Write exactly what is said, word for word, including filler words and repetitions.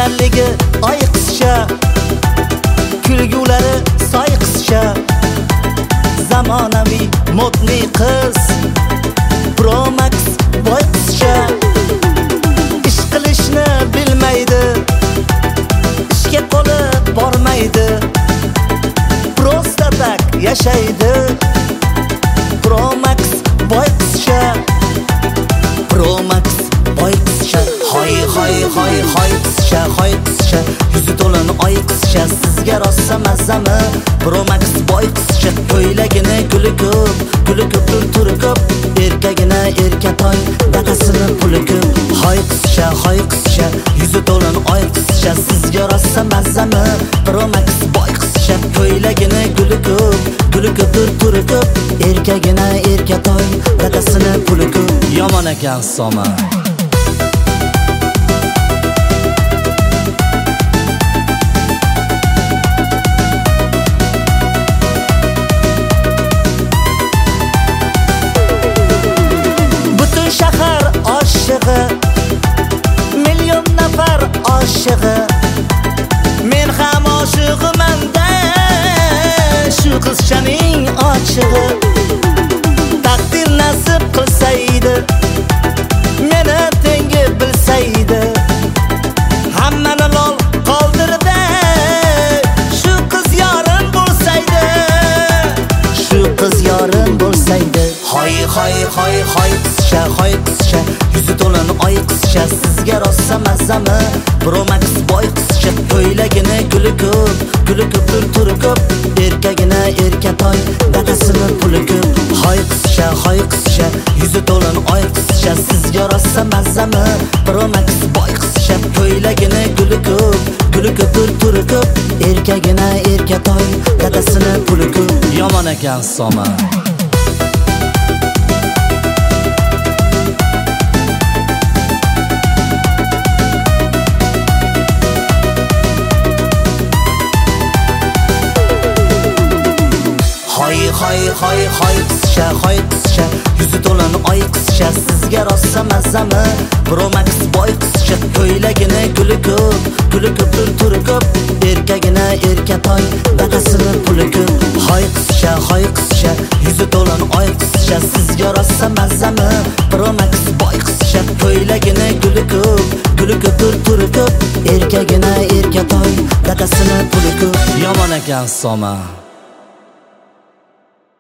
Go'zalligi oy qizcha, kulgulari soy qizcha, zamonaviy modniy qiz, Pro Max boy qizcha. Ish qilishni bilmaydi, ishga qo'li bormaydi, prosta tak yashaydi. Pro Max boy qizcha, Pro Max boy qizcha. Hoy hoy hoy hoy qizcha, hoy qizcha, yuzi to'lin oy qizcha, sizga rosa mazami? Pro Max boy qizcha, ko'ylagini guli ko'p, guli ko'p turi ko'p, erkagina erkatoy, dadasini puli ko'p. Hoy qizcha, hoy qizcha, yuzi to'lin oy qizcha, sizga rosa mazami? Pro Max boy qizcha, ko'ylagini guli ko'p, guli ko'p turi ko'p, erkagina erkatoy, dadasini puli ko'p. Yomon ekan soma. Shahar oshig'i, million nafar oshig'i, men ham oshig'iman-da, shu qizchaning ochig'i. Taqdir nasib qilsaydi, meni tengi bilsaydi, hammani lol qoldirdi, shu qiz yorim bo'lsaydi, shu qiz yorim bo'lsaydi. Hoy hoy hoy hoy qizcha, hoy qizcha, yuzi to'lin oy qizcha, sizga rosa mazami? Pro Max boy qizcha, ko'ylagini guli ko'p, guli ko'p turi ko'p, erkagina erkatoy, dadasini puli ko'p. Hoy qizcha, hoy qizcha, yuzi to'lin oy qizcha, sizga rosa mazami? Pro Max boy qizcha, ko'ylagini guli ko'p, guli ko'p turi ko'p, erkagina erkatoy, dadasini puli ko'p. Yomon ekan soma. Hoy hoy hoy hoy qizcha, hoy qizcha, yuzi to'lin oy qizcha, sizga rosa mazami? Pro Max boy qizcha, ko'ylagini guli ko'p, guli ko'p turi ko'p, erkagina erkatoy, dadasini puli ko'p. Hoy qizcha, hoy qizcha, yuzi to'lin oy qizcha, sizga rosa mazami? Pro Max boy qizcha, ko'ylagini guli ko'p, guli ko'p turi ko'p, erkagina erkatoy, dadasini puli ko'p. Yomon ekan soma.